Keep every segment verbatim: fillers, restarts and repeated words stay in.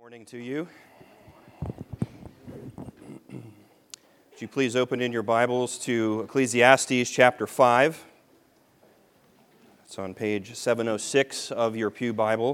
Morning to you. Would you please open in your Bibles to Ecclesiastes chapter five. It's on page seven oh six of your Pew Bible.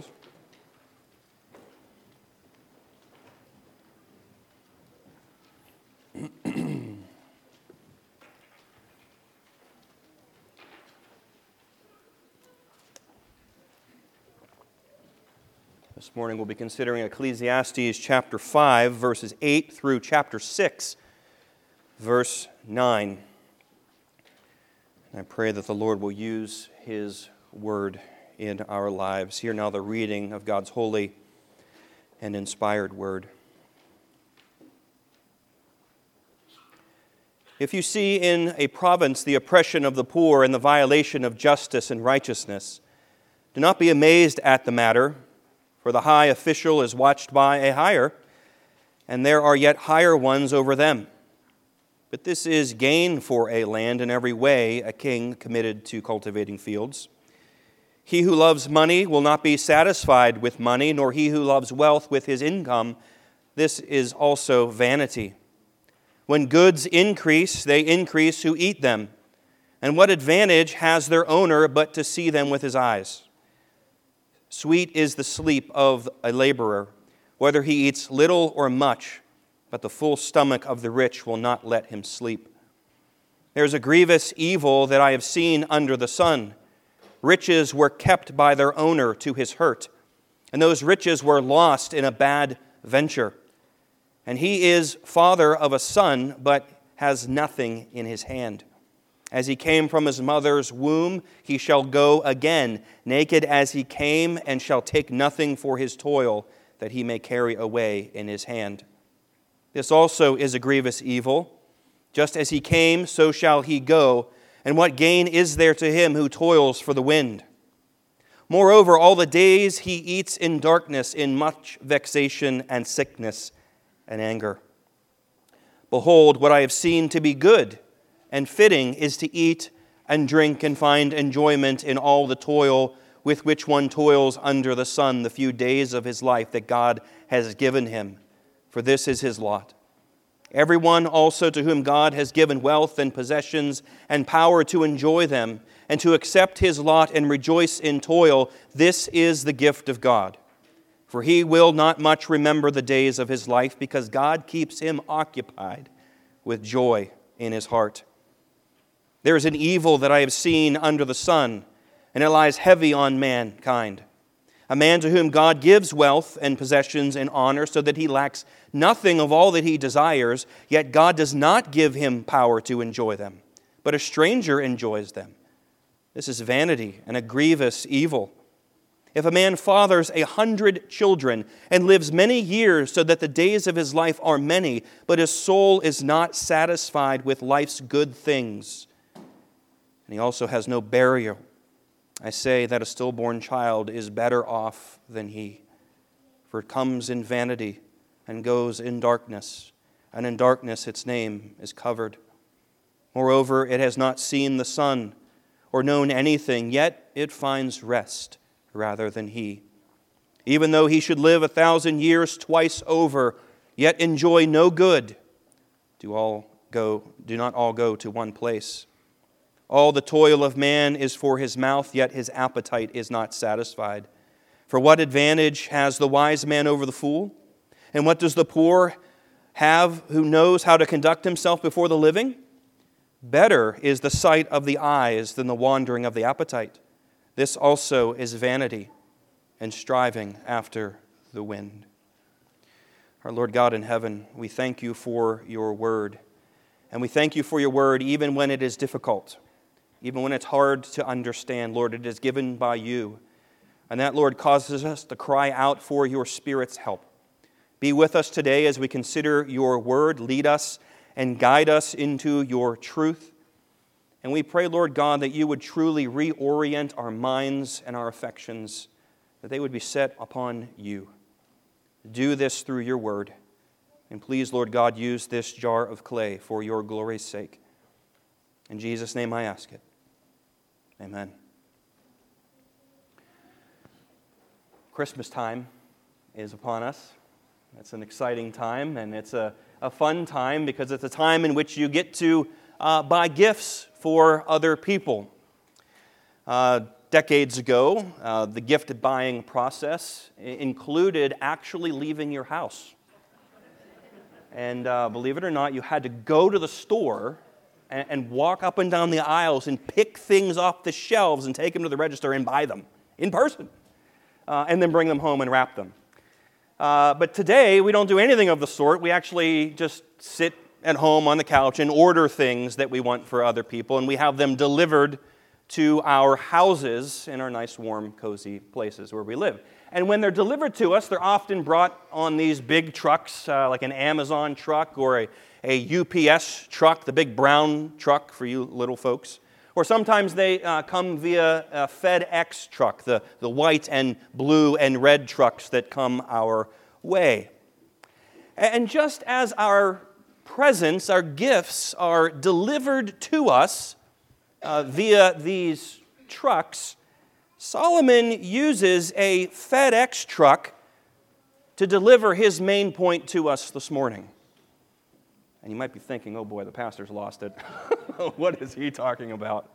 This morning we'll be considering Ecclesiastes chapter five, verses eight through chapter six, verse nine. And I pray that the Lord will use His word in our lives. Hear now the reading of God's holy and inspired word. If you see in a province the oppression of the poor and the violation of justice and righteousness, do not be amazed at the matter, for the high official is watched by a higher, and there are yet higher ones over them. But this is gain for a land in every way, a king committed to cultivating fields. He who loves money will not be satisfied with money, nor he who loves wealth with his income. This is also vanity. When goods increase, they increase who eat them. And what advantage has their owner but to see them with his eyes? Sweet is the sleep of a laborer, whether he eats little or much, but the full stomach of the rich will not let him sleep. There is a grievous evil that I have seen under the sun. Riches were kept by their owner to his hurt, and those riches were lost in a bad venture. And he is father of a son, but has nothing in his hand. As he came from his mother's womb, he shall go again, naked as he came, and shall take nothing for his toil that he may carry away in his hand. This also is a grievous evil. Just as he came, so shall he go, and what gain is there to him who toils for the wind? Moreover, all the days he eats in darkness, in much vexation and sickness and anger. Behold, what I have seen to be good and fitting is to eat and drink and find enjoyment in all the toil with which one toils under the sun the few days of his life that God has given him, for this is his lot. Everyone also to whom God has given wealth and possessions and power to enjoy them and to accept his lot and rejoice in toil, this is the gift of God. For he will not much remember the days of his life, because God keeps him occupied with joy in his heart. There is an evil that I have seen under the sun, and it lies heavy on mankind. A man to whom God gives wealth and possessions and honor, so that he lacks nothing of all that he desires, yet God does not give him power to enjoy them, but a stranger enjoys them. This is vanity and a grievous evil. If a man fathers a hundred children and lives many years, so that the days of his life are many, but his soul is not satisfied with life's good things, and he also has no burial, I say that a stillborn child is better off than he. For it comes in vanity and goes in darkness, and in darkness its name is covered. Moreover, it has not seen the sun or known anything, yet it finds rest rather than he. Even though he should live a thousand years twice over, yet enjoy no good, do all go, do not all go to one place. All the toil of man is for his mouth, yet his appetite is not satisfied. For what advantage has the wise man over the fool? And what does the poor have who knows how to conduct himself before the living? Better is the sight of the eyes than the wandering of the appetite. This also is vanity and striving after the wind. Our Lord God in heaven, we thank you for your word. And we thank you for your word even when it is difficult. Even when it's hard to understand, Lord, it is given by you. And that, Lord, causes us to cry out for your Spirit's help. Be with us today as we consider your word. Lead us and guide us into your truth. And we pray, Lord God, that you would truly reorient our minds and our affections, that they would be set upon you. Do this through your word. And please, Lord God, use this jar of clay for your glory's sake. In Jesus' name I ask it. Amen. Christmas time is upon us. It's an exciting time, and it's a, a fun time because it's a time in which you get to uh, buy gifts for other people. Uh, decades ago, uh, the gift buying process included actually leaving your house. And uh, believe it or not, you had to go to the store and, and walk up and down the aisles and pick things off the shelves and take them to the register and buy them in person, uh, and then bring them home and wrap them. Uh, but today, we don't do anything of the sort. We actually just sit at home on the couch and order things that we want for other people, and we have them delivered to our houses in our nice, warm, cozy places where we live. And when they're delivered to us, they're often brought on these big trucks, uh, like an Amazon truck or a, a U P S truck, the big brown truck for you little folks. Or sometimes they uh, come via a FedEx truck, the, the white and blue and red trucks that come our way. And just as our presents, our gifts are delivered to us uh, via these trucks, Solomon uses a FedEx truck to deliver his main point to us this morning. And you might be thinking, oh boy, the pastor's lost it. What is he talking about?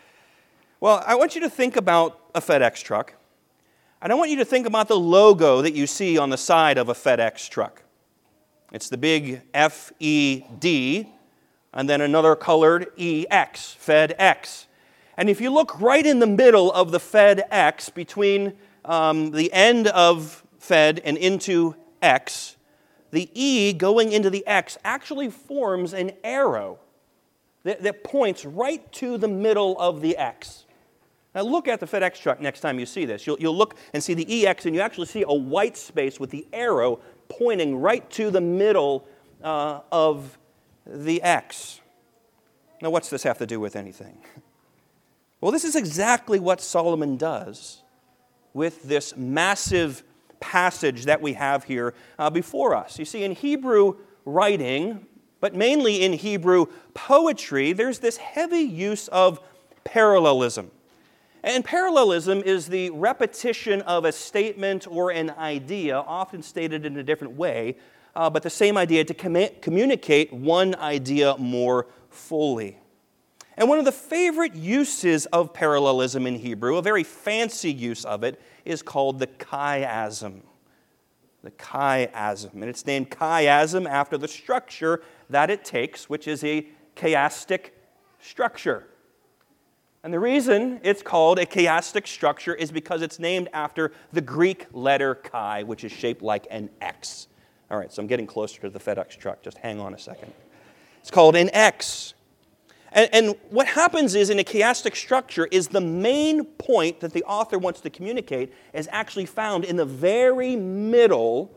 Well, I want you to think about a FedEx truck, and I want you to think about the logo that you see on the side of a FedEx truck. It's the big F E D, and then another colored E X, FedEx. And if you look right in the middle of the FedEx, between um, the end of Fed and into X, the E going into the X actually forms an arrow that, that points right to the middle of the X. Now look at the FedEx truck next time you see this. You'll, you'll look and see the E X, and you actually see a white space with the arrow pointing right to the middle uh, of the X. Now what's this have to do with anything? Well, this is exactly what Solomon does with this massive passage that we have here uh, before us. You see, in Hebrew writing, but mainly in Hebrew poetry, there's this heavy use of parallelism. And parallelism is the repetition of a statement or an idea, often stated in a different way, uh, but the same idea to com- communicate one idea more fully. And one of the favorite uses of parallelism in Hebrew, a very fancy use of it, is called the chiasm. The chiasm. And it's named chiasm after the structure that it takes, which is a chiastic structure. And the reason it's called a chiastic structure is because it's named after the Greek letter chi, which is shaped like an X. All right, so I'm getting closer to the FedEx truck. Just hang on a second. It's called an X. And, and what happens is, in a chiastic structure, is the main point that the author wants to communicate is actually found in the very middle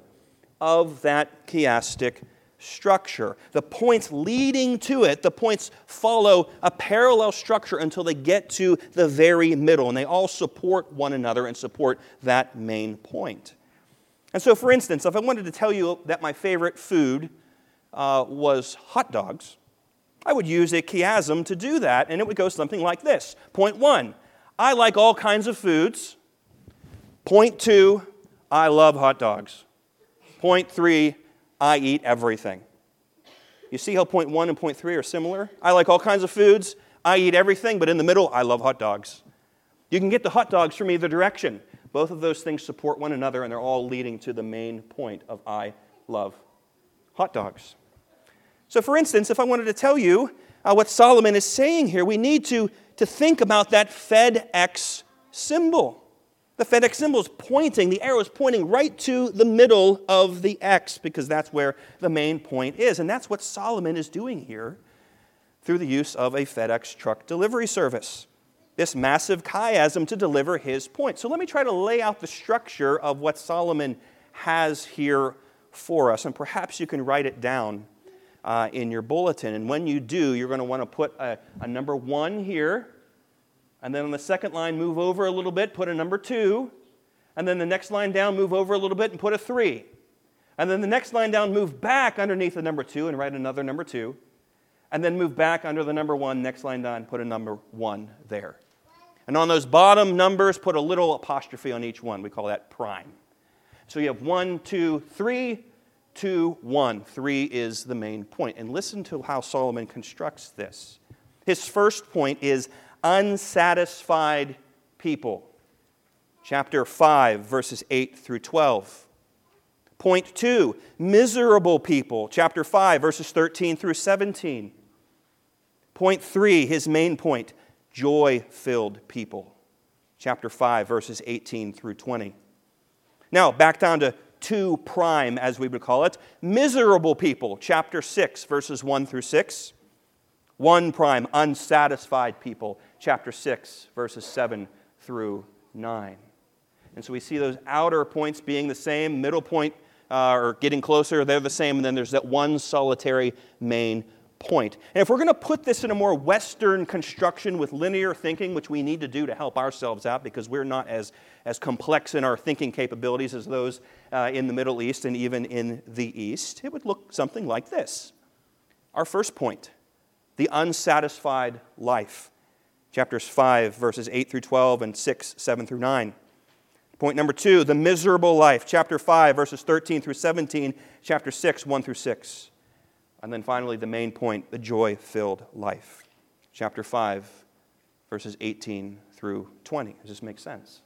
of that chiastic structure. The points leading to it, the points follow a parallel structure until they get to the very middle, and they all support one another and support that main point. And so, for instance, if I wanted to tell you that my favorite food uh, was hot dogs, I would use a chiasm to do that, and it would go something like this. Point one, I like all kinds of foods. Point two, I love hot dogs. Point three, I eat everything. You see how point one and point three are similar? I like all kinds of foods. I eat everything, but in the middle, I love hot dogs. You can get the hot dogs from either direction. Both of those things support one another, and they're all leading to the main point of I love hot dogs. So, for instance, if I wanted to tell you uh, what Solomon is saying here, we need to, to think about that FedEx symbol. The FedEx symbol is pointing, the arrow is pointing right to the middle of the X, because that's where the main point is. And that's what Solomon is doing here through the use of a FedEx truck delivery service. This massive chiasm to deliver his point. So let me try to lay out the structure of what Solomon has here for us, and perhaps you can write it down Uh, in your bulletin. And when you do, you're going to want to put a, a number one here, and then on the second line, move over a little bit, put a number two, and then the next line down, move over a little bit and put a three. And then the next line down, move back underneath the number two and write another number two, and then move back under the number one, next line down, put a number one there. And on those bottom numbers, put a little apostrophe on each one. We call that prime. So you have one, two, three, two, one. Three is the main point. And listen to how Solomon constructs this. His first point is unsatisfied people. Chapter five, verses eight through twelve. Point two, miserable people. Chapter five, verses thirteen through seventeen. Point three, his main point, joy-filled people. Chapter five, verses eighteen through twenty. Now, back down to two prime, as we would call it. Miserable people. Chapter six, verses one through six. One prime, unsatisfied people. Chapter six, verses seven through nine. And so we see those outer points being the same, middle point uh, or getting closer, they're the same, and then there's that one solitary main point. And if we're going to put this in a more Western construction with linear thinking, which we need to do to help ourselves out because we're not as, as complex in our thinking capabilities as those uh, in the Middle East and even in the East, it would look something like this. Our first point, the unsatisfied life. Chapters five, verses eight through twelve, and six, seven through nine. Point number two, the miserable life. Chapter five, verses thirteen through seventeen. Chapter six, one through six. And then finally, the main point, the joy-filled life. Chapter five, verses eighteen through twenty. Does this make sense?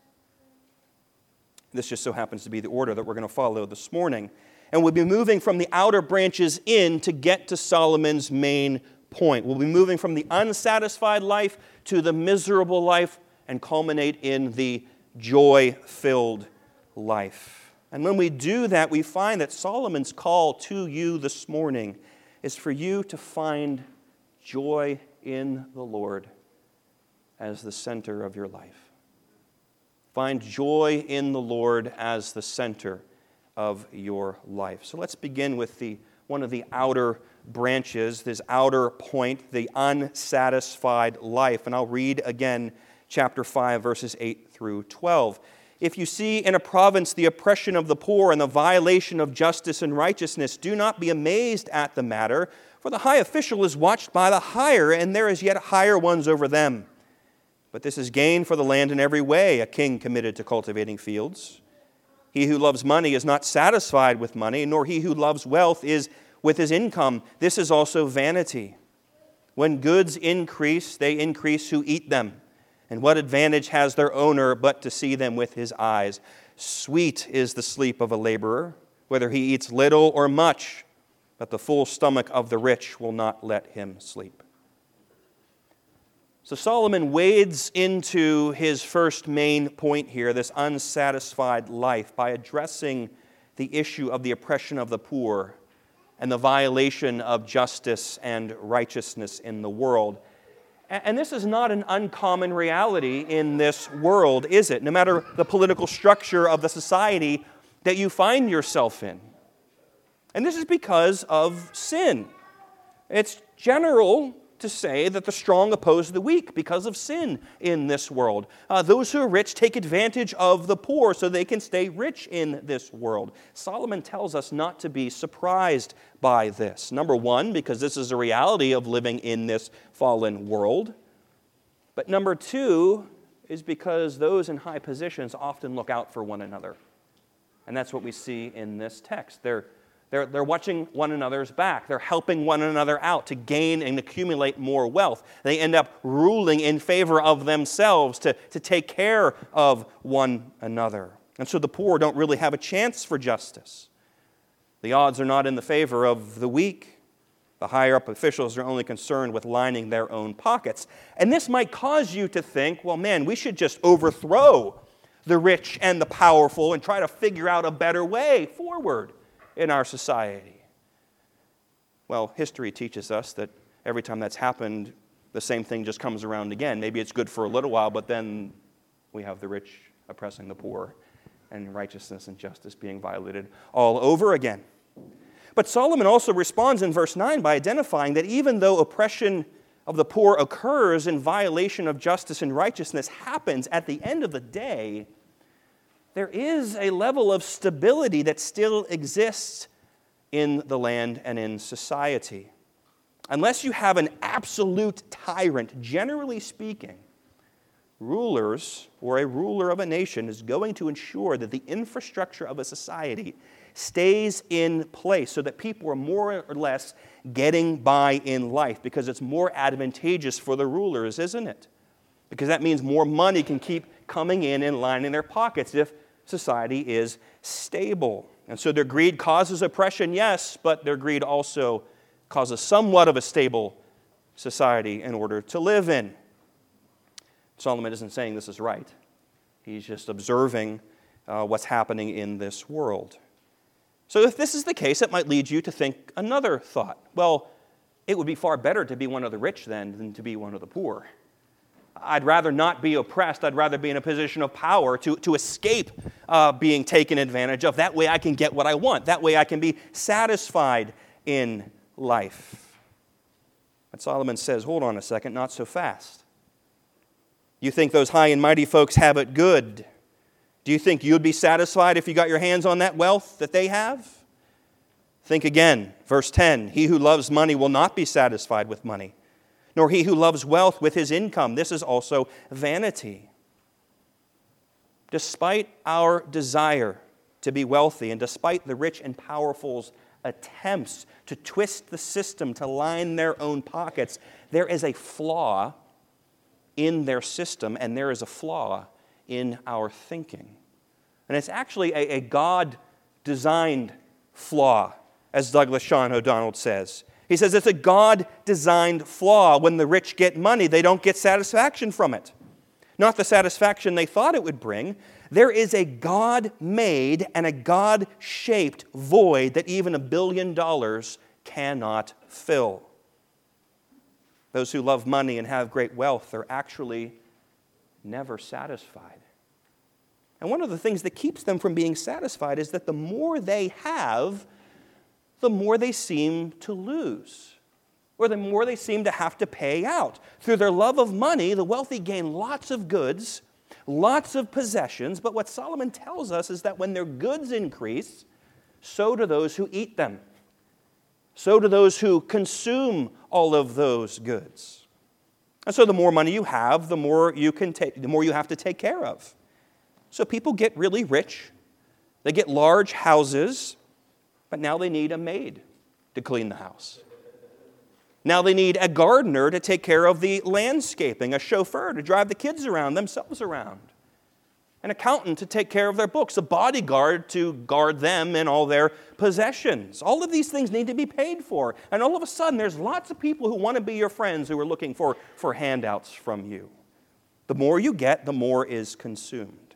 This just so happens to be the order that we're going to follow this morning. And we'll be moving from the outer branches in to get to Solomon's main point. We'll be moving from the unsatisfied life to the miserable life and culminate in the joy-filled life. And when we do that, we find that Solomon's call to you this morning is for you to find joy in the Lord as the center of your life. Find joy in the Lord as the center of your life. So let's begin with the one of the outer branches, this outer point, the unsatisfied life. And I'll read again chapter five, verses eight through twelve. If you see in a province the oppression of the poor and the violation of justice and righteousness, do not be amazed at the matter, for the high official is watched by the higher, and there is yet higher ones over them. But this is gain for the land in every way, a king committed to cultivating fields. He who loves money is not satisfied with money, nor he who loves wealth is with his income. This is also vanity. When goods increase, they increase who eat them. And what advantage has their owner but to see them with his eyes? Sweet is the sleep of a laborer, whether he eats little or much, but the full stomach of the rich will not let him sleep. So Solomon wades into his first main point here, this unsatisfied life, by addressing the issue of the oppression of the poor and the violation of justice and righteousness in the world. And this is not an uncommon reality in this world, is it? No matter the political structure of the society that you find yourself in. And this is because of sin. It's general to say that the strong oppose the weak because of sin in this world. Uh, those who are rich take advantage of the poor so they can stay rich in this world. Solomon tells us not to be surprised by this. Number one, because this is a reality of living in this fallen world. But number two is because those in high positions often look out for one another. And that's what we see in this text. They're They're, they're watching one another's back. They're helping one another out to gain and accumulate more wealth. They end up ruling in favor of themselves to, to take care of one another. And so the poor don't really have a chance for justice. The odds are not in the favor of the weak. The higher-up officials are only concerned with lining their own pockets. And this might cause you to think, well, man, we should just overthrow the rich and the powerful and try to figure out a better way forward in our society. Well, history teaches us that every time that's happened, the same thing just comes around again. Maybe it's good for a little while, but then we have the rich oppressing the poor and righteousness and justice being violated all over again. But Solomon also responds in verse nine by identifying that even though oppression of the poor occurs in violation of justice and righteousness happens, at the end of the day, there is a level of stability that still exists in the land and in society. Unless you have an absolute tyrant, generally speaking, rulers or a ruler of a nation is going to ensure that the infrastructure of a society stays in place so that people are more or less getting by in life because it's more advantageous for the rulers, isn't it? Because that means more money can keep coming in and lining their pockets if society is stable. And so their greed causes oppression, yes, but their greed also causes somewhat of a stable society in order to live in. Solomon isn't saying this is right. He's just observing uh, what's happening in this world. So if this is the case, it might lead you to think another thought. Well, it would be far better to be one of the rich then than to be one of the poor. I'd rather not be oppressed. I'd rather be in a position of power to, to escape uh, being taken advantage of. That way I can get what I want. That way I can be satisfied in life. But Solomon says, hold on a second, not so fast. You think those high and mighty folks have it good? Do you think you'd be satisfied if you got your hands on that wealth that they have? Think again. Verse ten, he who loves money will not be satisfied with money, nor he who loves wealth with his income. This is also vanity. Despite our desire to be wealthy, and despite the rich and powerful's attempts to twist the system to line their own pockets, there is a flaw in their system, and there is a flaw in our thinking. And it's actually a, a God-designed flaw, as Douglas Sean O'Donnell says. He says it's a God-designed flaw. When the rich get money, they don't get satisfaction from it. Not the satisfaction they thought it would bring. There is a God-made and a God-shaped void that even a billion dollars cannot fill. Those who love money and have great wealth are actually never satisfied. And one of the things that keeps them from being satisfied is that the more they have, the more they seem to lose, or the more they seem to have to pay out. Through their love of money, the wealthy gain lots of goods, lots of possessions, but what Solomon tells us is that when their goods increase, so do those who eat them. So do those who consume all of those goods. And so the more money you have, the more you can take, the more you have to take care of. So people get really rich, they get large houses, but now they need a maid to clean the house. Now they need a gardener to take care of the landscaping, a chauffeur to drive the kids around, themselves around, an accountant to take care of their books, a bodyguard to guard them and all their possessions. All of these things need to be paid for. And all of a sudden, there's lots of people who want to be your friends who are looking for, for handouts from you. The more you get, the more is consumed.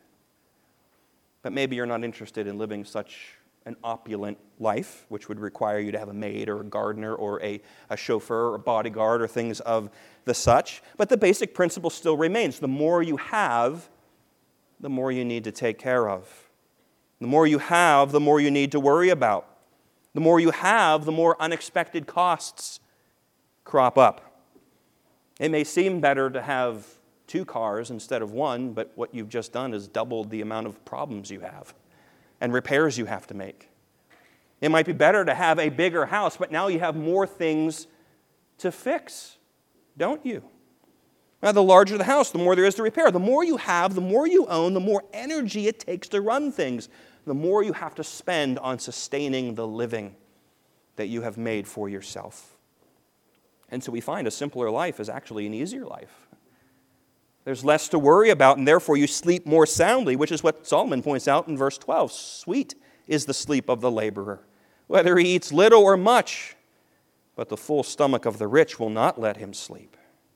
But maybe you're not interested in living such an opulent life, which would require you to have a maid or a gardener or a, a chauffeur or a bodyguard or things of the such. But the basic principle still remains. The more you have, the more you need to take care of. The more you have, the more you need to worry about. The more you have, the more unexpected costs crop up. It may seem better to have two cars instead of one, but what you've just done is doubled the amount of problems you have and repairs you have to make. It might be better to have a bigger house, but now you have more things to fix, don't you? Now, the larger the house, the more there is to repair. The more you have, the more you own, the more energy it takes to run things, the more you have to spend on sustaining the living that you have made for yourself. And so we find a simpler life is actually an easier life. There's less to worry about, and therefore you sleep more soundly, which is what Solomon points out in verse twelve. Sweet is the sleep of the laborer, whether he eats little or much, but the full stomach of the rich will not let him sleep.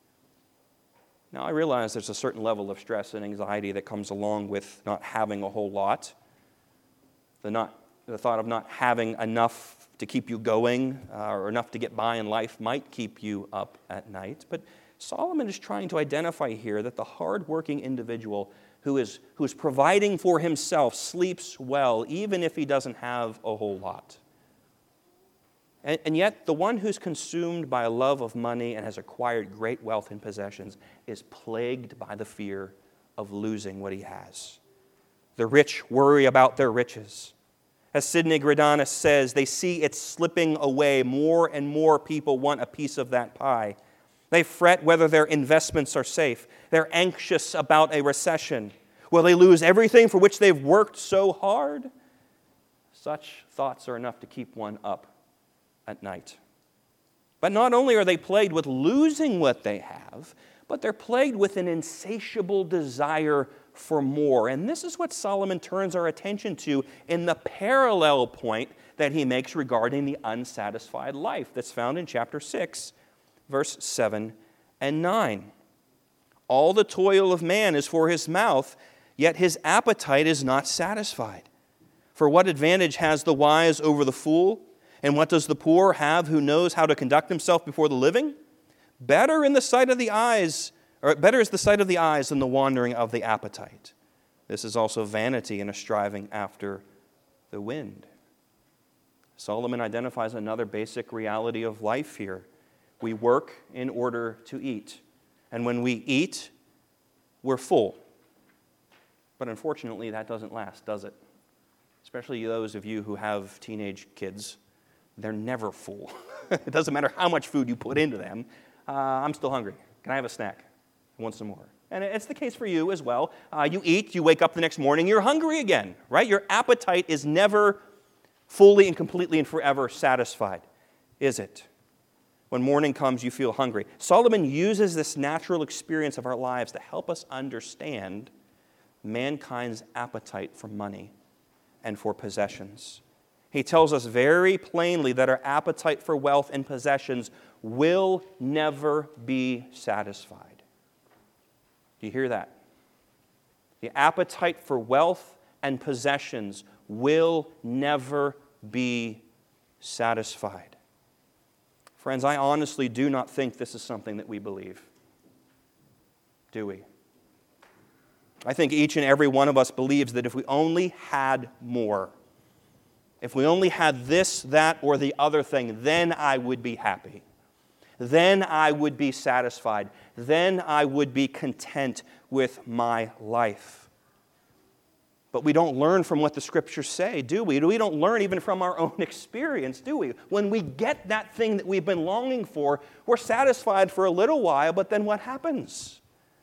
Now, I realize there's a certain level of stress and anxiety that comes along with not having a whole lot. The, not, the thought of not having enough to keep you going uh, or enough to get by in life might keep you up at night. But Solomon is trying to identify here that the hardworking individual who is, who is providing for himself sleeps well, even if he doesn't have a whole lot. And, and yet, the one who's consumed by a love of money and has acquired great wealth and possessions is plagued by the fear of losing what he has. The rich worry about their riches. As Sidney Greidanus says, they see it slipping away. More and more people want a piece of that pie. They fret whether their investments are safe. They're anxious about a recession. Will they lose everything for which they've worked so hard? Such thoughts are enough to keep one up at night. But not only are they plagued with losing what they have, but they're plagued with an insatiable desire for more. And this is what Solomon turns our attention to in the parallel point that he makes regarding the unsatisfied life that's found in chapter six, verse seven and nine. All the toil of man is for his mouth, yet his appetite is not satisfied. For what advantage has the wise over the fool? And what does the poor have who knows how to conduct himself before the living? Better in the sight of the eyes, or better is the sight of the eyes than the wandering of the appetite. This is also vanity and a striving after the wind. Solomon identifies another basic reality of life here. We work in order to eat. And when we eat, we're full. But unfortunately, that doesn't last, does it? Especially those of you who have teenage kids. They're never full. It doesn't matter how much food you put into them. Uh, I'm still hungry. Can I have a snack? I want some more. And it's the case for you as well. Uh, you eat, you wake up the next morning, you're hungry again, right? Your appetite is never fully and completely and forever satisfied, is it? When morning comes, you feel hungry. Solomon uses this natural experience of our lives to help us understand mankind's appetite for money and for possessions. He tells us very plainly that our appetite for wealth and possessions will never be satisfied. Do you hear that? The appetite for wealth and possessions will never be satisfied. Friends, I honestly do not think this is something that we believe. Do we? I think each and every one of us believes that if we only had more, if we only had this, that, or the other thing, then I would be happy. Then I would be satisfied. Then I would be content with my life. But we don't learn from what the Scriptures say, do we? We don't learn even from our own experience, do we? When we get that thing that we've been longing for, we're satisfied for a little while, but then what happens?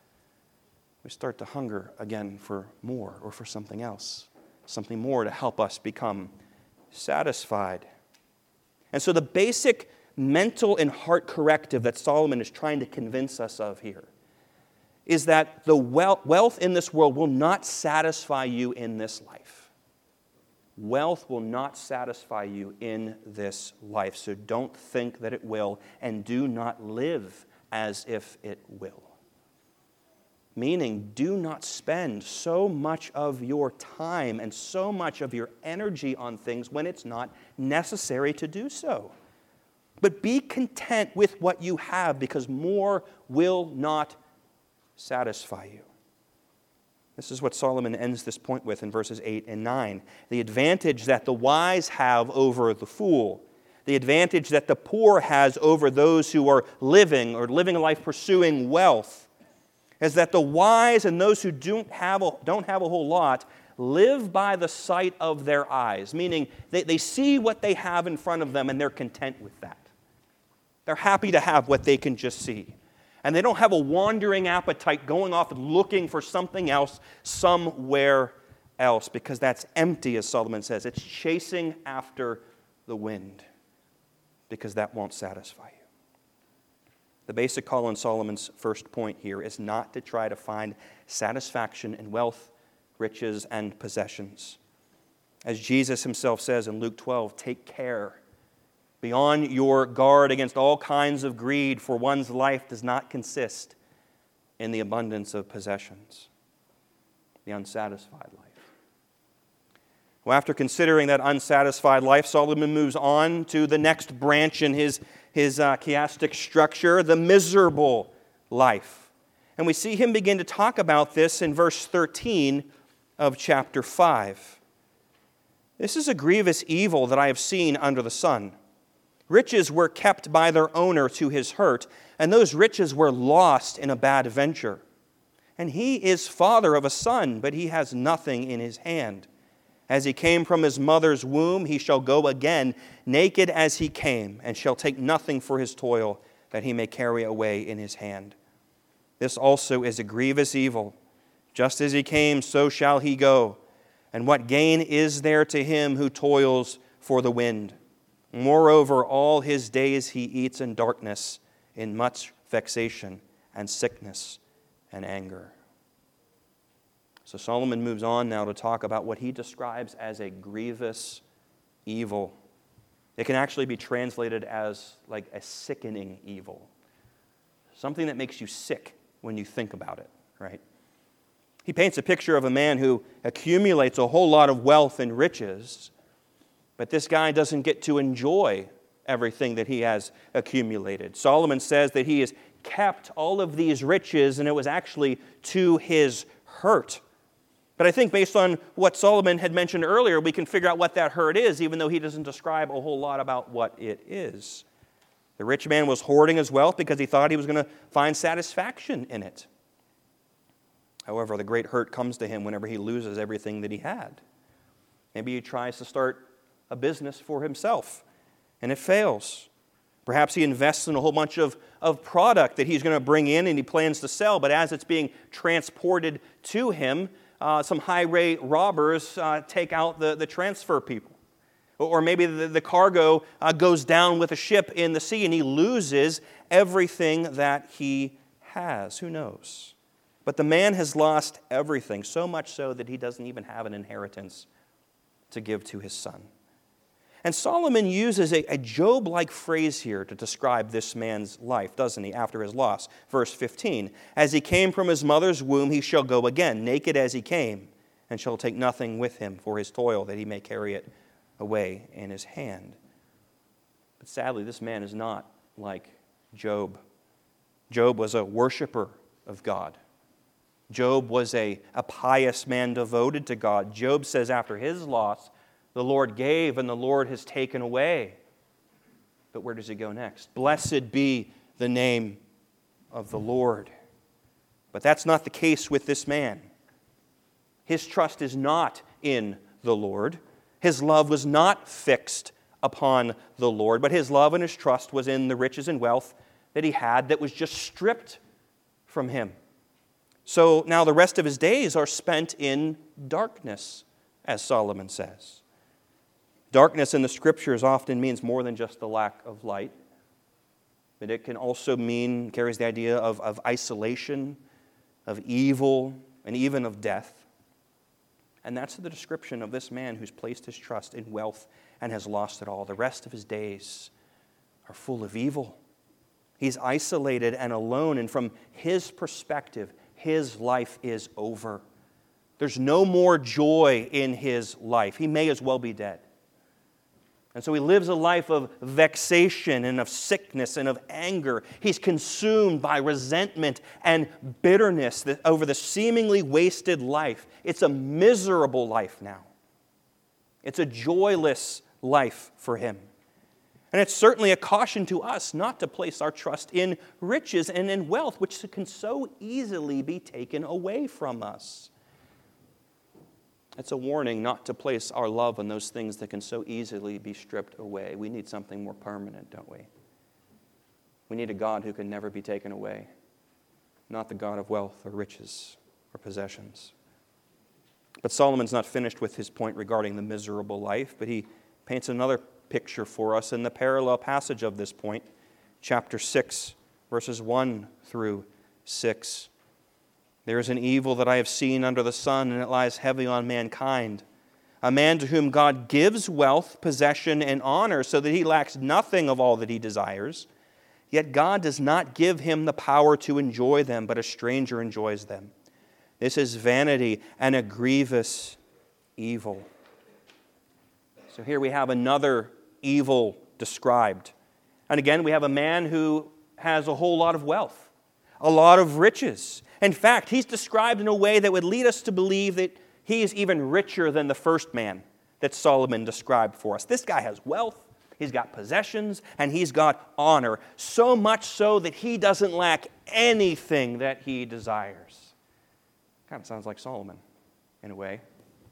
We start to hunger again for more or for something else, something more to help us become satisfied. And so the basic mental and heart corrective that Solomon is trying to convince us of here is that the wealth in this world will not satisfy you in this life. Wealth will not satisfy you in this life. So don't think that it will, and do not live as if it will. Meaning, do not spend so much of your time and so much of your energy on things when it's not necessary to do so. But be content with what you have, because more will not satisfy you. This is what Solomon ends this point with in verses eight and nine. The advantage that the wise have over the fool, the advantage that the poor has over those who are living or living a life pursuing wealth, is that the wise and those who don't have a, don't have a whole lot live by the sight of their eyes, meaning they, they see what they have in front of them and they're content with that. They're happy to have what they can just see. And they don't have a wandering appetite going off and looking for something else somewhere else, because that's empty, as Solomon says. It's chasing after the wind, because that won't satisfy you. The basic call on Solomon's first point here is not to try to find satisfaction in wealth, riches, and possessions. As Jesus himself says in Luke twelve, take care. Be on your guard against all kinds of greed, for one's life does not consist in the abundance of possessions. The unsatisfied life. Well, after considering that unsatisfied life, Solomon moves on to the next branch in his his uh, chiastic structure, the miserable life. And we see him begin to talk about this in verse thirteen of chapter five. This is a grievous evil that I have seen under the sun. Riches were kept by their owner to his hurt, and those riches were lost in a bad venture. And he is father of a son, but he has nothing in his hand. As he came from his mother's womb, he shall go again, naked as he came, and shall take nothing for his toil, that he may carry away in his hand. This also is a grievous evil. Just as he came, so shall he go. And what gain is there to him who toils for the wind? Moreover, all his days he eats in darkness, in much vexation and sickness and anger. So Solomon moves on now to talk about what he describes as a grievous evil. It can actually be translated as like a sickening evil. Something that makes you sick when you think about it, right? He paints a picture of a man who accumulates a whole lot of wealth and riches, but this guy doesn't get to enjoy everything that he has accumulated. Solomon says that he has kept all of these riches, and it was actually to his hurt. But I think based on what Solomon had mentioned earlier, we can figure out what that hurt is, even though he doesn't describe a whole lot about what it is. The rich man was hoarding his wealth because he thought he was going to find satisfaction in it. However, the great hurt comes to him whenever he loses everything that he had. Maybe he tries to start a business for himself, and it fails. Perhaps he invests in a whole bunch of, of product that he's going to bring in and he plans to sell, but as it's being transported to him, uh, some highway robbers uh, take out the, the transfer people. Or maybe the, the cargo uh, goes down with a ship in the sea and he loses everything that he has. Who knows? But the man has lost everything, so much so that he doesn't even have an inheritance to give to his son. And Solomon uses a, a Job-like phrase here to describe this man's life, doesn't he, after his loss? Verse fifteen, as he came from his mother's womb, he shall go again, naked as he came, and shall take nothing with him for his toil, that he may carry it away in his hand. But sadly, this man is not like Job. Job was a worshiper of God. Job was a, a pious man devoted to God. Job says after his loss, the Lord gave and the Lord has taken away. But where does he go next? Blessed be the name of the Lord. But that's not the case with this man. His trust is not in the Lord. His love was not fixed upon the Lord, but his love and his trust was in the riches and wealth that he had that was just stripped from him. So now the rest of his days are spent in darkness, as Solomon says. Darkness in the Scriptures often means more than just the lack of light, but it can also mean, carries the idea of, of isolation, of evil, and even of death. And that's the description of this man who's placed his trust in wealth and has lost it all. The rest of his days are full of evil. He's isolated and alone, and from his perspective, his life is over. There's no more joy in his life. He may as well be dead. And so he lives a life of vexation and of sickness and of anger. He's consumed by resentment and bitterness over the seemingly wasted life. It's a miserable life now. It's a joyless life for him. And it's certainly a caution to us not to place our trust in riches and in wealth, which can so easily be taken away from us. It's a warning not to place our love on those things that can so easily be stripped away. We need something more permanent, don't we? We need a God who can never be taken away, not the God of wealth or riches or possessions. But Solomon's not finished with his point regarding the miserable life, but he paints another picture for us in the parallel passage of this point, chapter six, verses one through six. There is an evil that I have seen under the sun, and it lies heavy on mankind. A man to whom God gives wealth, possession, and honor, so that he lacks nothing of all that he desires. Yet God does not give him the power to enjoy them, but a stranger enjoys them. This is vanity and a grievous evil. So here we have another evil described. And again, we have a man who has a whole lot of wealth, a lot of riches. In fact, he's described in a way that would lead us to believe that he is even richer than the first man that Solomon described for us. This guy has wealth, he's got possessions, and he's got honor, so much so that he doesn't lack anything that he desires. Kind of sounds like Solomon in a way.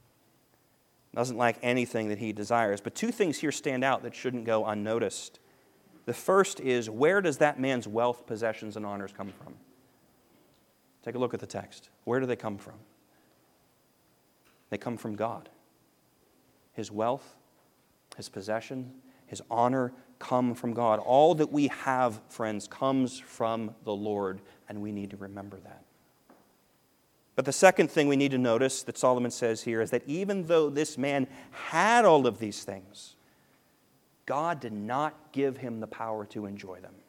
Doesn't lack anything that he desires. But two things here stand out that shouldn't go unnoticed. The first is, where does that man's wealth, possessions, and honors come from? Take a look at the text. Where do they come from? They come from God. His wealth, his possession, his honor come from God. All that we have, friends, comes from the Lord, and we need to remember that. But the second thing we need to notice that Solomon says here is that even though this man had all of these things, God did not give him the power to enjoy them.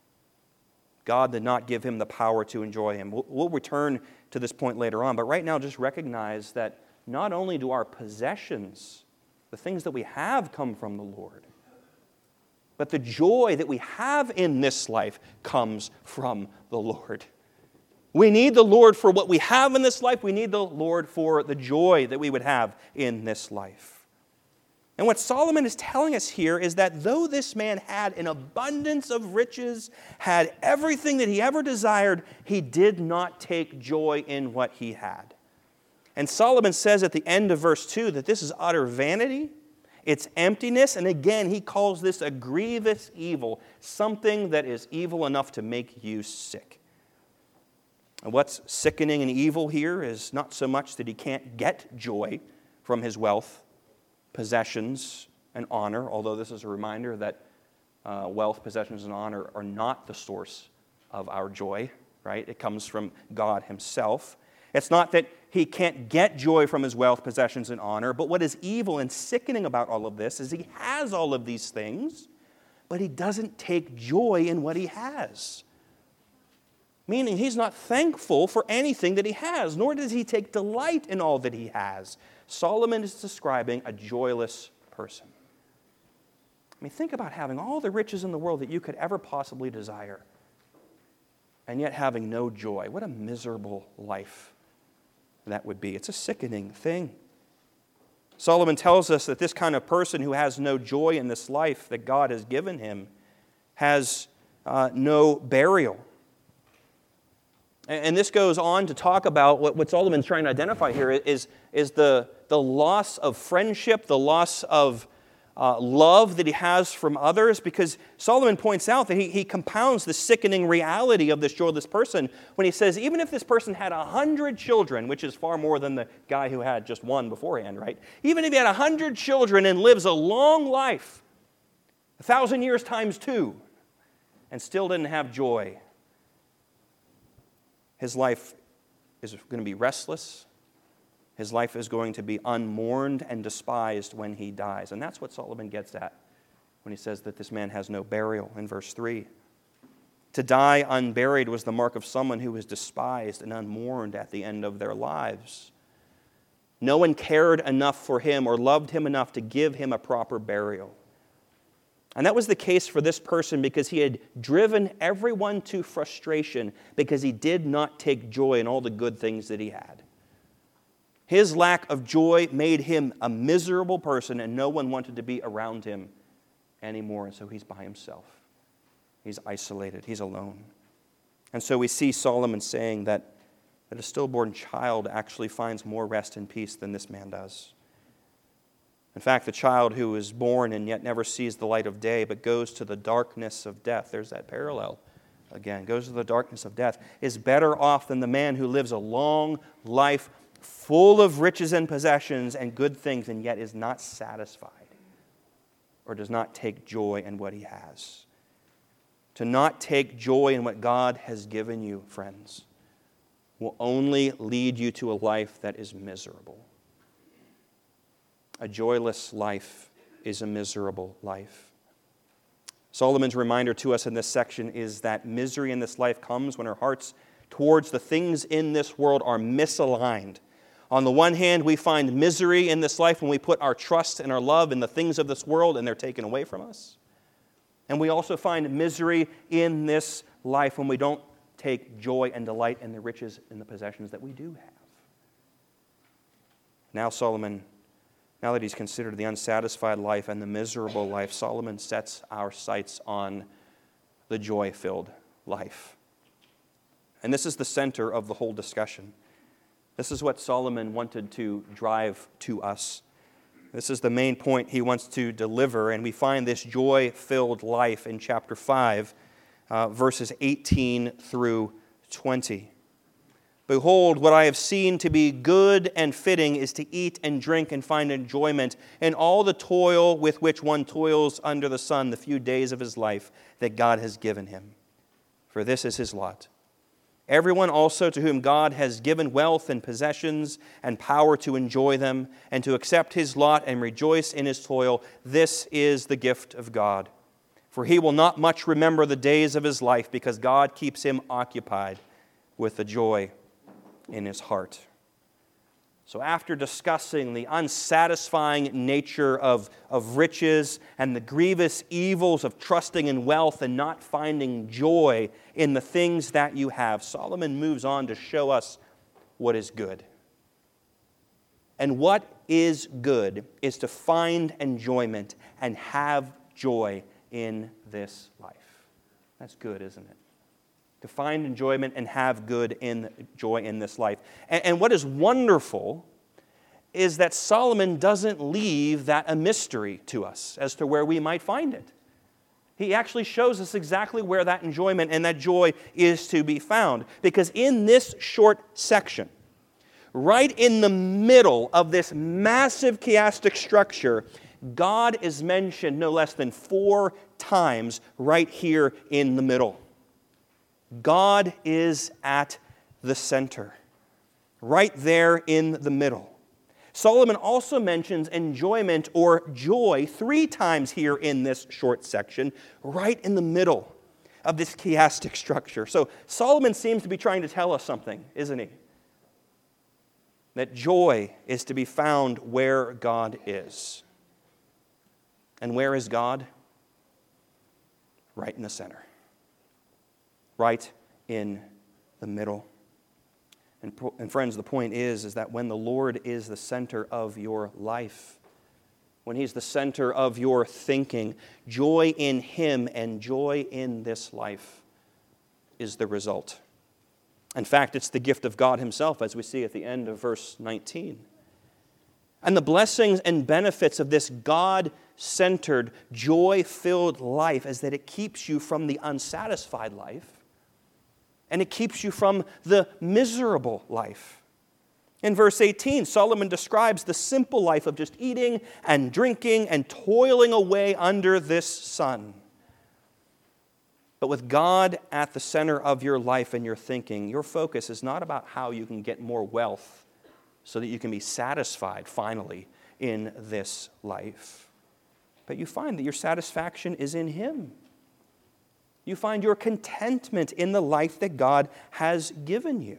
God did not give him the power to enjoy him. We'll, we'll return to this point later on, but right now just recognize that not only do our possessions, the things that we have, come from the Lord, but the joy that we have in this life comes from the Lord. We need the Lord for what we have in this life. We need the Lord for the joy that we would have in this life. And what Solomon is telling us here is that though this man had an abundance of riches, had everything that he ever desired, he did not take joy in what he had. And Solomon says at the end of verse two that this is utter vanity, it's emptiness, and again he calls this a grievous evil, something that is evil enough to make you sick. And what's sickening and evil here is not so much that he can't get joy from his wealth, possessions, and honor, although this is a reminder that uh, wealth, possessions, and honor are not the source of our joy, right? It comes from God himself. It's not that he can't get joy from his wealth, possessions, and honor, but what is evil and sickening about all of this is he has all of these things, but he doesn't take joy in what he has. Meaning he's not thankful for anything that he has, nor does he take delight in all that he has. Solomon is describing a joyless person. I mean, think about having all the riches in the world that you could ever possibly desire, and yet having no joy. What a miserable life that would be. It's a sickening thing. Solomon tells us that this kind of person who has no joy in this life that God has given him has uh, no burial. And this goes on to talk about what, what Solomon's trying to identify here is, is the, the loss of friendship, the loss of uh, love that he has from others, because Solomon points out that he, he compounds the sickening reality of this joyless person when he says, even if this person had a hundred children, which is far more than the guy who had just one beforehand, right? Even if he had a hundred children and lives a long life, a thousand years times two, and still didn't have joy, his life is going to be restless. His life is going to be unmourned and despised when he dies. And that's what Solomon gets at when he says that this man has no burial in verse three. To die unburied was the mark of someone who was despised and unmourned at the end of their lives. No one cared enough for him or loved him enough to give him a proper burial. And that was the case for this person because he had driven everyone to frustration because he did not take joy in all the good things that he had. His lack of joy made him a miserable person, and no one wanted to be around him anymore. And so he's by himself. He's isolated. He's alone. And so we see Solomon saying that, that a stillborn child actually finds more rest and peace than this man does. In fact, the child who is born and yet never sees the light of day but goes to the darkness of death, there's that parallel again, goes to the darkness of death, is better off than the man who lives a long life full of riches and possessions and good things and yet is not satisfied or does not take joy in what he has. To not take joy in what God has given you, friends, will only lead you to a life that is miserable. A joyless life is a miserable life. Solomon's reminder to us in this section is that misery in this life comes when our hearts towards the things in this world are misaligned. On the one hand, we find misery in this life when we put our trust and our love in the things of this world and they're taken away from us. And we also find misery in this life when we don't take joy and delight in the riches and the possessions that we do have. Now Solomon Now that he's considered the unsatisfied life and the miserable life, Solomon sets our sights on the joy-filled life. And this is the center of the whole discussion. This is what Solomon wanted to drive to us. This is the main point he wants to deliver, and we find this joy-filled life in chapter five, uh, verses eighteen through twenty. Behold, what I have seen to be good and fitting is to eat and drink and find enjoyment in all the toil with which one toils under the sun the few days of his life that God has given him. For this is his lot. Everyone also to whom God has given wealth and possessions and power to enjoy them and to accept his lot and rejoice in his toil, this is the gift of God. For he will not much remember the days of his life because God keeps him occupied with the joy in his heart. So after discussing the unsatisfying nature of, of riches and the grievous evils of trusting in wealth and not finding joy in the things that you have, Solomon moves on to show us what is good. And what is good is to find enjoyment and have joy in this life. That's good, isn't it? To find enjoyment and have good in joy in this life. And, and what is wonderful is that Solomon doesn't leave that a mystery to us as to where we might find it. He actually shows us exactly where that enjoyment and that joy is to be found. Because in this short section, right in the middle of this massive chiastic structure, God is mentioned no less than four times right here in the middle. God is at the center, right there in the middle. Solomon also mentions enjoyment or joy three times here in this short section, right in the middle of this chiastic structure. So Solomon seems to be trying to tell us something, isn't he? That joy is to be found where God is. And where is God? Right in the center. Right in the middle. And, and friends, the point is, is that when the Lord is the center of your life, when He's the center of your thinking, joy in Him and joy in this life is the result. In fact, it's the gift of God Himself, as we see at the end of verse nineteen. And the blessings and benefits of this God-centered, joy-filled life is that it keeps you from the unsatisfied life, and it keeps you from the miserable life. In verse eighteen, Solomon describes the simple life of just eating and drinking and toiling away under this sun. But with God at the center of your life and your thinking, your focus is not about how you can get more wealth so that you can be satisfied finally in this life. But you find that your satisfaction is in Him. You find your contentment in the life that God has given you.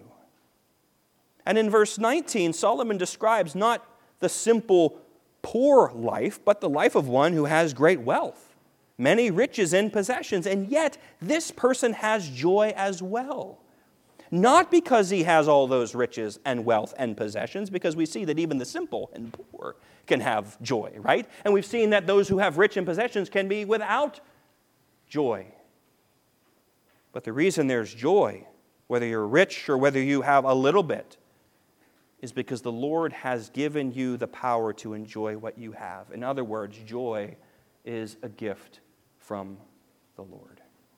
And in verse nineteen, Solomon describes not the simple poor life, but the life of one who has great wealth, many riches and possessions, and yet this person has joy as well. Not because he has all those riches and wealth and possessions, because we see that even the simple and poor can have joy, right? And we've seen that those who have rich and possessions can be without joy. But the reason there's joy, whether you're rich or whether you have a little bit, is because the Lord has given you the power to enjoy what you have. In other words, joy is a gift from the Lord.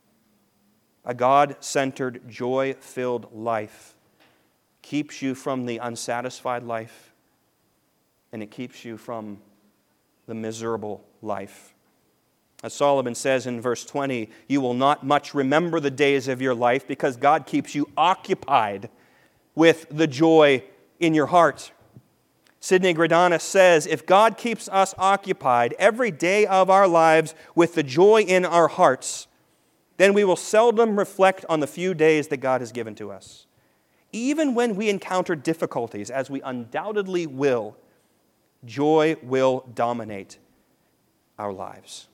A God-centered, joy-filled life keeps you from the unsatisfied life, and it keeps you from the miserable life. As Solomon says in verse twenty, you will not much remember the days of your life because God keeps you occupied with the joy in your heart. Sidney Greidanus says, if God keeps us occupied every day of our lives with the joy in our hearts, then we will seldom reflect on the few days that God has given to us. Even when we encounter difficulties, as we undoubtedly will, joy will dominate our lives.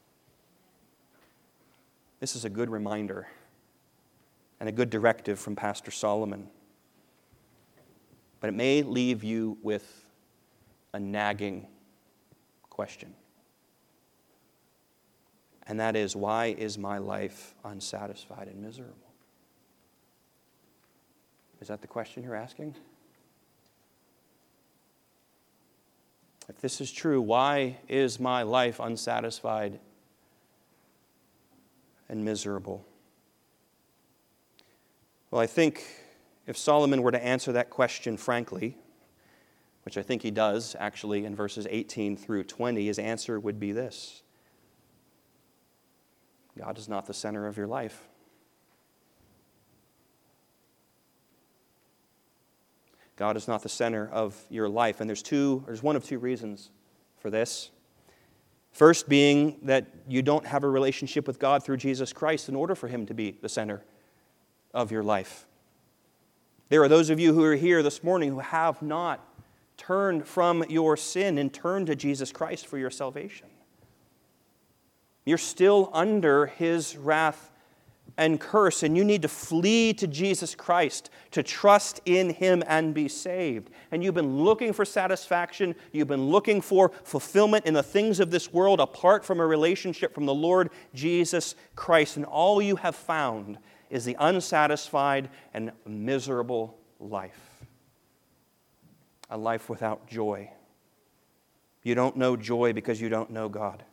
This is a good reminder and a good directive from Pastor Solomon. But it may leave you with a nagging question. And that is, why is my life unsatisfied and miserable? Is that the question you're asking? If this is true, why is my life unsatisfied and miserable? Well, I think If Solomon were to answer that question frankly, which I think he does actually in verses eighteen through twenty, his answer would be this: God is not the center of your life. God is not the center of your life. And there's two, there's one of two reasons for this. First being that you don't have a relationship with God through Jesus Christ in order for Him to be the center of your life. There are those of you who are here this morning who have not turned from your sin and turned to Jesus Christ for your salvation. You're still under His wrath and curse, and you need to flee to Jesus Christ to trust in Him and be saved. And you've been looking for satisfaction, you've been looking for fulfillment in the things of this world apart from a relationship from the Lord Jesus Christ, and all you have found is the unsatisfied and miserable life. A life without joy. You don't know joy because you don't know God.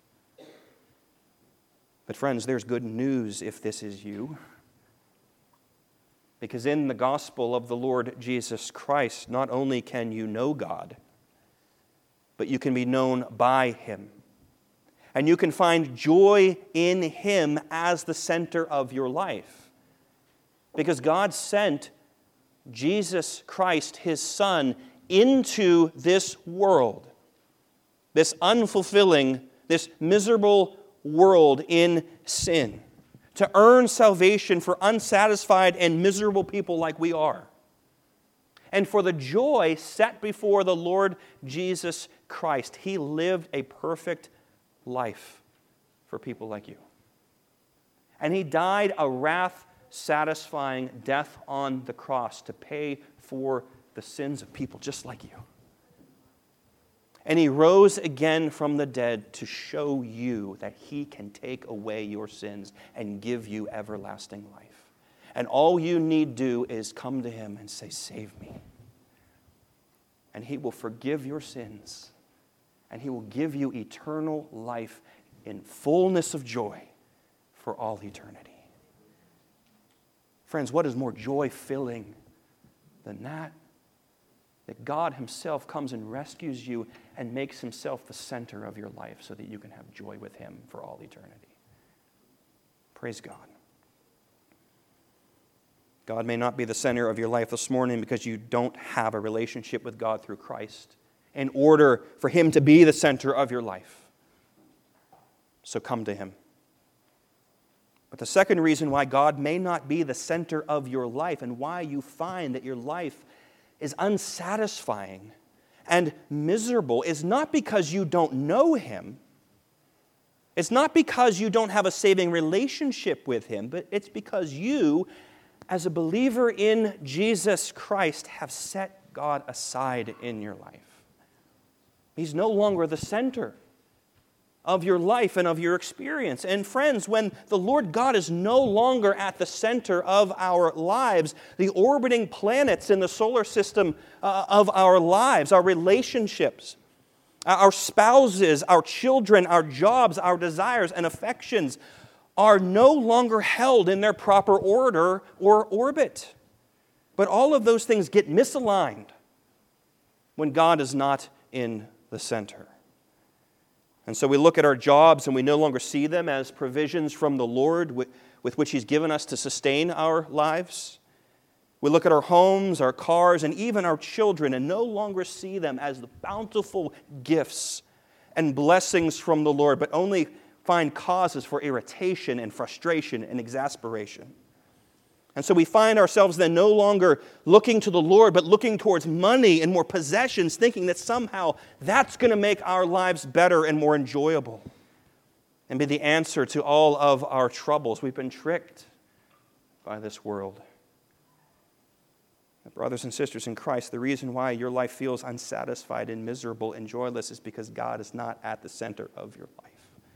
But friends, there's good news if this is you. Because in the gospel of the Lord Jesus Christ, not only can you know God, but you can be known by Him. And you can find joy in Him as the center of your life. Because God sent Jesus Christ, His Son, into this world, this unfulfilling, this miserable world in sin, to earn salvation for unsatisfied and miserable people like we are, and for the joy set before the Lord Jesus Christ. He lived a perfect life for people like you. And He died a wrath-satisfying death on the cross to pay for the sins of people just like you. And He rose again from the dead to show you that He can take away your sins and give you everlasting life. And all you need do is come to Him and say, "Save me." And He will forgive your sins. And He will give you eternal life in fullness of joy for all eternity. Friends, what is more joy-filling than that? That God Himself comes and rescues you and makes Himself the center of your life so that you can have joy with Him for all eternity. Praise God. God may not be the center of your life this morning because you don't have a relationship with God through Christ in order for Him to be the center of your life. So come to Him. But the second reason why God may not be the center of your life and why you find that your life is unsatisfying and miserable is not because you don't know Him. It's not because you don't have a saving relationship with Him, but it's because you, as a believer in Jesus Christ, have set God aside in your life. He's no longer the center of your life and of your experience. And friends, when the Lord God is no longer at the center of our lives, the orbiting planets in the solar system uh, of our lives, our relationships, our spouses, our children, our jobs, our desires and affections are no longer held in their proper order or orbit. But all of those things get misaligned when God is not in the center. And so we look at our jobs and we no longer see them as provisions from the Lord with, with which He's given us to sustain our lives. We look at our homes, our cars, and even our children and no longer see them as the bountiful gifts and blessings from the Lord, but only find causes for irritation and frustration and exasperation. And so we find ourselves then no longer looking to the Lord, but looking towards money and more possessions, thinking that somehow that's going to make our lives better and more enjoyable and be the answer to all of our troubles. We've been tricked by this world. Brothers and sisters in Christ, the reason why your life feels unsatisfied and miserable and joyless is because God is not at the center of your life.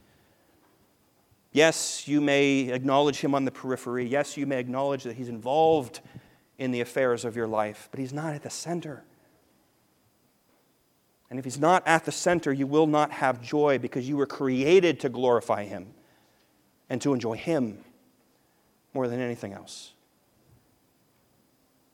Yes, you may acknowledge Him on the periphery. Yes, you may acknowledge that He's involved in the affairs of your life, but He's not at the center. And if He's not at the center, you will not have joy because you were created to glorify Him and to enjoy Him more than anything else.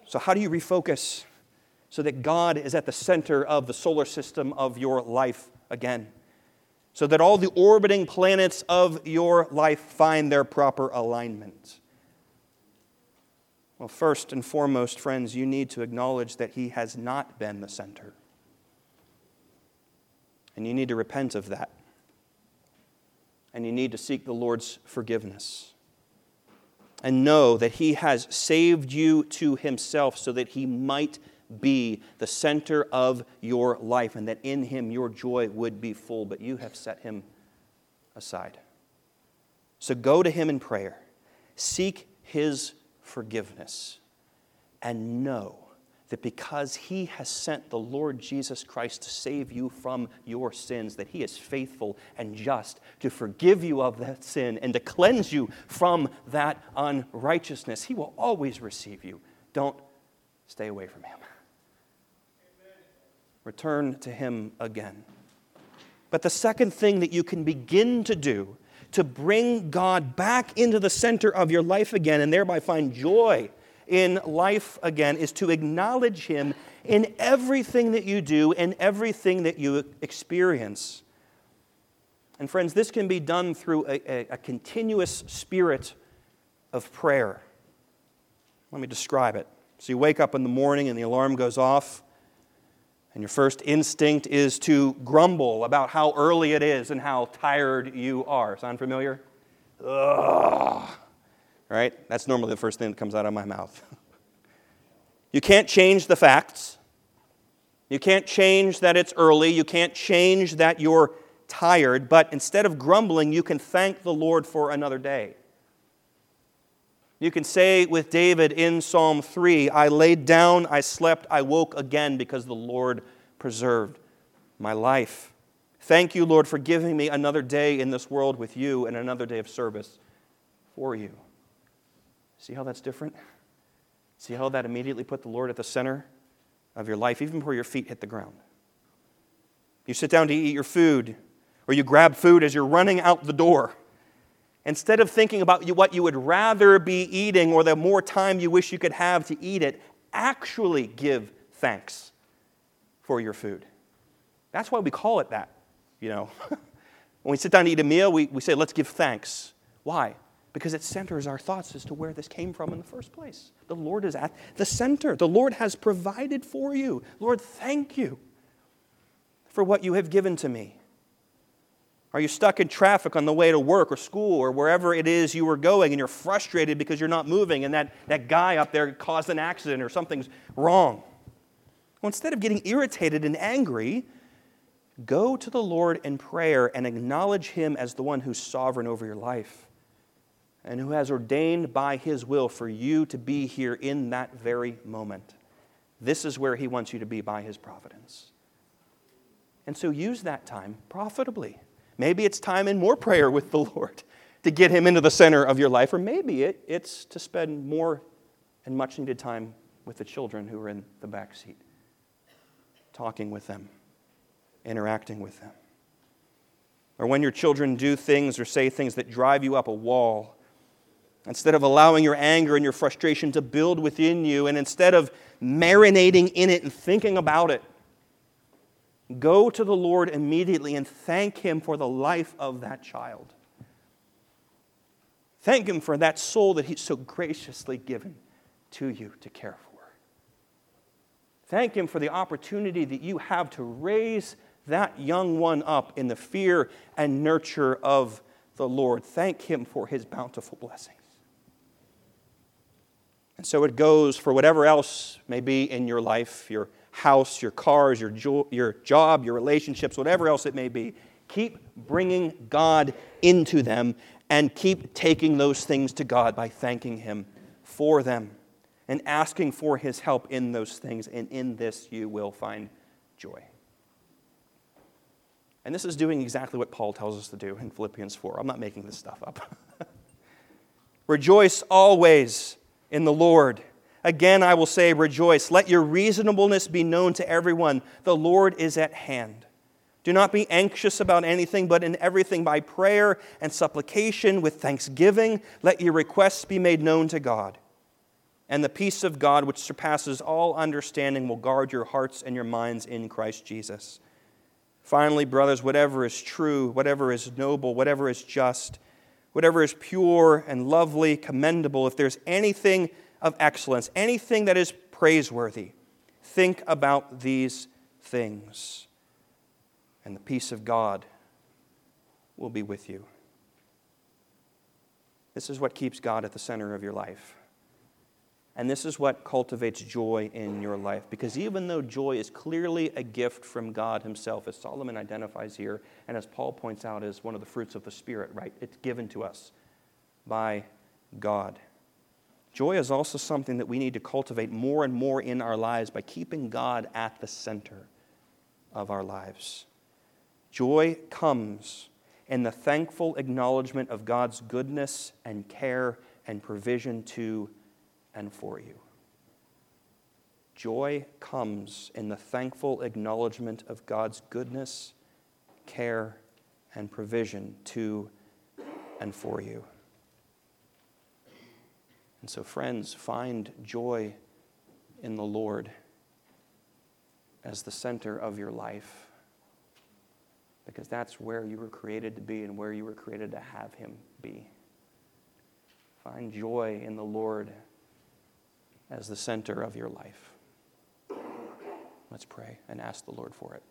So how do you refocus so that God is at the center of the solar system of your life again? So that all the orbiting planets of your life find their proper alignment? Well, first and foremost, friends, you need to acknowledge that He has not been the center. And you need to repent of that. And you need to seek the Lord's forgiveness. And know that He has saved you to Himself so that He might be the center of your life, and that in Him your joy would be full, but you have set Him aside. So go to Him in prayer. Seek His forgiveness. And know that because He has sent the Lord Jesus Christ to save you from your sins, that He is faithful and just to forgive you of that sin and to cleanse you from that unrighteousness. He will always receive you. Don't stay away from Him. Return to Him again. But the second thing that you can begin to do to bring God back into the center of your life again and thereby find joy in life again is to acknowledge Him in everything that you do and everything that you experience. And friends, this can be done through a, a, a continuous spirit of prayer. Let me describe it. So you wake up in the morning and the alarm goes off, and your first instinct is to grumble about how early it is and how tired you are. Sound familiar? Ugh. Right? That's normally the first thing that comes out of my mouth. You can't change the facts. You can't change that it's early. You can't change that you're tired. But instead of grumbling, you can thank the Lord for another day. You can say with David in Psalm three, I laid down, I slept, I woke again because the Lord preserved my life. Thank you, Lord, for giving me another day in this world with you and another day of service for you. See how that's different? See how that immediately put the Lord at the center of your life, even before your feet hit the ground. You sit down to eat your food, or you grab food as you're running out the door. Instead of thinking about what you would rather be eating or the more time you wish you could have to eat it, actually give thanks for your food. That's why we call it that, you know. When we sit down to eat a meal, we, we say, let's give thanks. Why? Because it centers our thoughts as to where this came from in the first place. The Lord is at the center. The Lord has provided for you. Lord, thank you for what you have given to me. Are you stuck in traffic on the way to work or school or wherever it is you were going and you're frustrated because you're not moving and that, that guy up there caused an accident or something's wrong? Well, instead of getting irritated and angry, go to the Lord in prayer and acknowledge Him as the one who's sovereign over your life and who has ordained by His will for you to be here in that very moment. This is where He wants you to be by His providence. And so use that time profitably. Maybe it's time in more prayer with the Lord to get Him into the center of your life, or maybe it, it's to spend more and much needed time with the children who are in the back seat, talking with them, interacting with them. Or when your children do things or say things that drive you up a wall, instead of allowing your anger and your frustration to build within you, and instead of marinating in it and thinking about it, go to the Lord immediately and thank Him for the life of that child. Thank Him for that soul that He's so graciously given to you to care for. Thank Him for the opportunity that you have to raise that young one up in the fear and nurture of the Lord. Thank Him for His bountiful blessings. And so it goes for whatever else may be in your life, your house, your cars, your jo- your job, your relationships, whatever else it may be. Keep bringing God into them and keep taking those things to God by thanking Him for them and asking for His help in those things. And in this you will find joy. And this is doing exactly what Paul tells us to do in Philippians four. I'm not making this stuff up. Rejoice always in the Lord. Again, I will say, rejoice. Let your reasonableness be known to everyone. The Lord is at hand. Do not be anxious about anything, but in everything by prayer and supplication with thanksgiving, let your requests be made known to God. And the peace of God, which surpasses all understanding, will guard your hearts and your minds in Christ Jesus. Finally, brothers, whatever is true, whatever is noble, whatever is just, whatever is pure and lovely, commendable, if there's anything of excellence, anything that is praiseworthy, think about these things. And the peace of God will be with you. This is what keeps God at the center of your life. And this is what cultivates joy in your life. Because even though joy is clearly a gift from God himself, as Solomon identifies here, and as Paul points out as one of the fruits of the Spirit, right? It's given to us by God. Joy is also something that we need to cultivate more and more in our lives by keeping God at the center of our lives. Joy comes in the thankful acknowledgement of God's goodness and care and provision to and for you. Joy comes in the thankful acknowledgement of God's goodness, care, and provision to and for you. And so, friends, find joy in the Lord as the center of your life, because that's where you were created to be and where you were created to have him be. Find joy in the Lord as the center of your life. Let's pray and ask the Lord for it.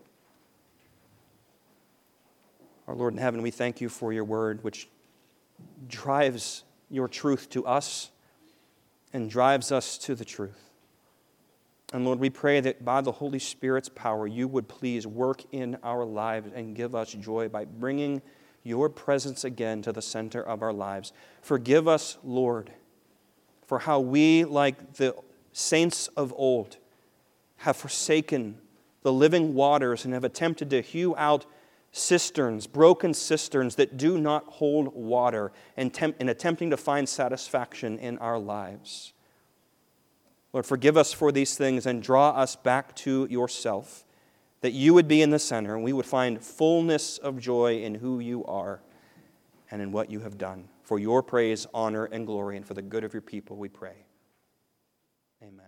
Our Lord in heaven, we thank you for your word, which drives your truth to us and drives us to the truth. And Lord, we pray that by the Holy Spirit's power, you would please work in our lives and give us joy by bringing your presence again to the center of our lives. Forgive us, Lord, for how we, like the saints of old, have forsaken the living waters and have attempted to hew out cisterns, broken cisterns that do not hold water, in, temp- in attempting to find satisfaction in our lives. Lord, forgive us for these things and draw us back to yourself, that you would be in the center and we would find fullness of joy in who you are and in what you have done. For your praise, honor, and glory, and for the good of your people, we pray. Amen.